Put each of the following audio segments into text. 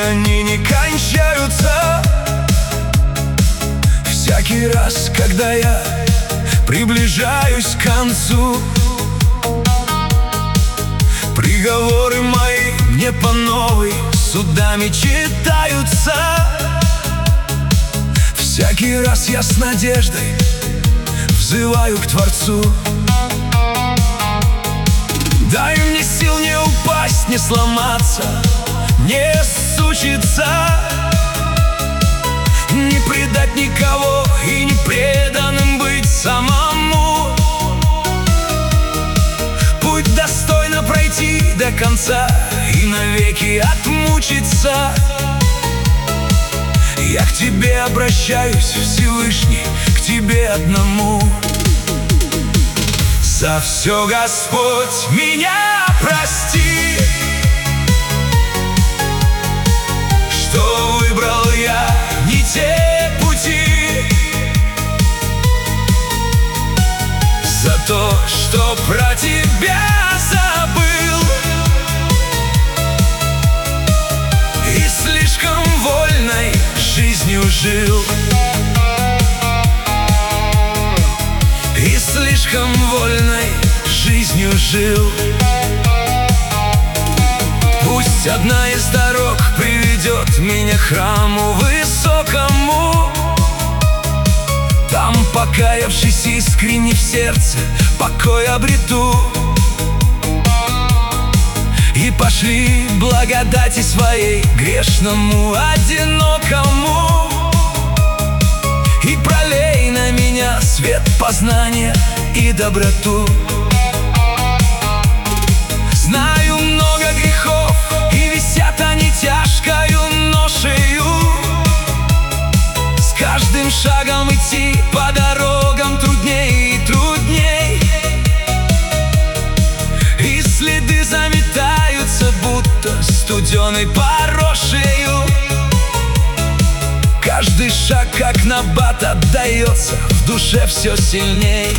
они не кончаются. Всякий раз, когда я приближаюсь к концу, приговоры мои мне по новой судами читаются. Всякий раз я с надеждой взываю к Творцу. Дай мне сил не упасть, не сломаться, не сучиться, не предать никого и не преданным быть самому. Путь достойно пройти до конца и навеки отмучиться. Я к тебе обращаюсь, Всевышний, к тебе одному. За все, Господь, меня прости, что выбрал я не те пути, за то, что про тебя забыл и слишком вольной жизнью жил, и слишком вольной жизнью жил. Пусть одна из дорог приведет меня к храму высокому. Там, покаявшись искренне в сердце, покой обрету. И пошли благодати своей грешному, одинокому. И пролей на меня свет познания и доброту. Знаю много грехов, и висят они тяжкою ношею. С каждым шагом идти по дорогам трудней и трудней. И следы заметаются, будто студеной порошею. Каждый шаг, как набат, отдается в душе все сильней.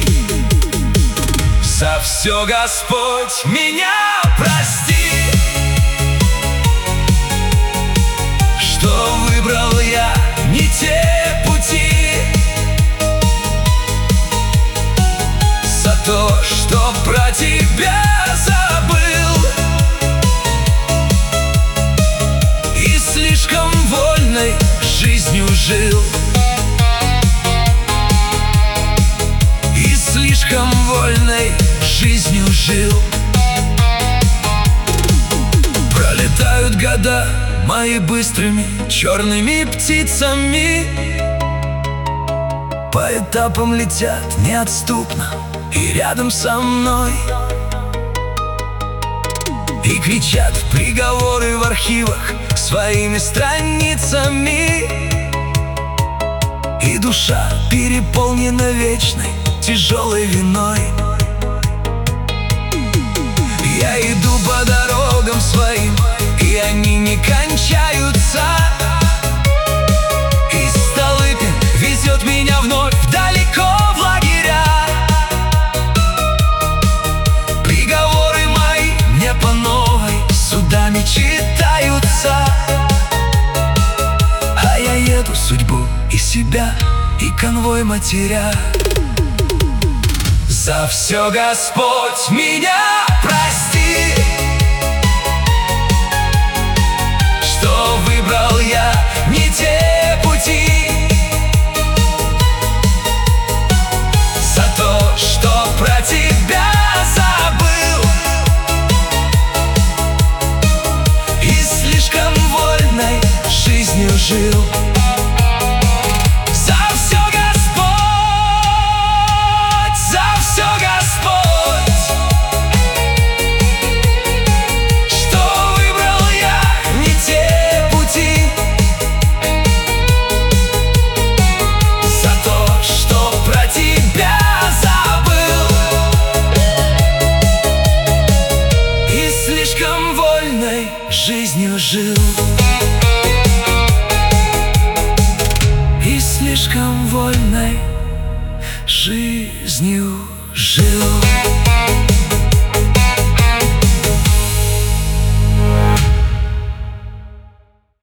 За все, Господь, меня прости, что выбрал я не те пути, за то, что про тебя забыл и слишком вольной жизнью жил, и слишком вольной жизнью жил. Пролетают года мои быстрыми черными птицами, по этапам летят неотступно и рядом со мной. И кричат приговоры в архивах своими страницами. И душа переполнена вечной тяжелой виной. Я иду по дорогам своим, и они не кончаются. И Столыпин везет меня вновь далеко в лагеря. Приговоры мои мне по новой судами читаются. А я еду судьбу и себя, и конвой матеря. За все, Господь, меня прости, что выбрал я не те пути, за то, что про тебя забыл и слишком вольной жизнью жил. Жизнью жил и слишком вольной жизнью жил.